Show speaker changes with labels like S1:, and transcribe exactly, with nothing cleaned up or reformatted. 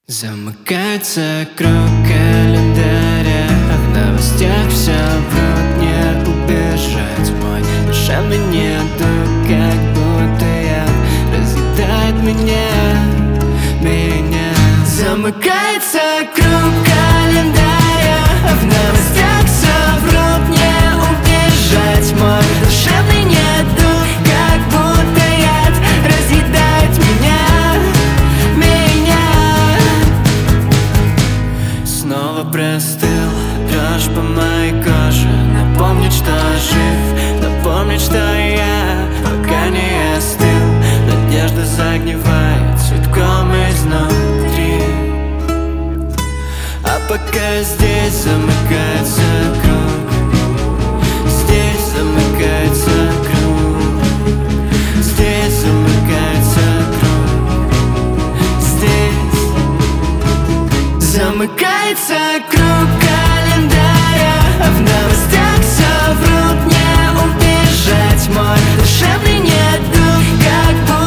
S1: Замыкается круг календаря, а в новостях все врут, не убежать. Мой душевный недуг, как будто яд, разъедает меня, меня. Замыкается круг календаря, а в новостях все врут, не убежать. Мой душевный недуг, как будто яд, разъедает меня, меня. Снова простыл, дрожь по моей коже, напомнит, что жив, напомнит, что я пока не остыл. Надежда загнивает цветком изнутри, а пока здесь замыкается круг, здесь замыкается круг, здесь замыкается круг, здесь замыкается круг календаря, а в новостях все врут, не убежать. Мой душевный недуг, как будто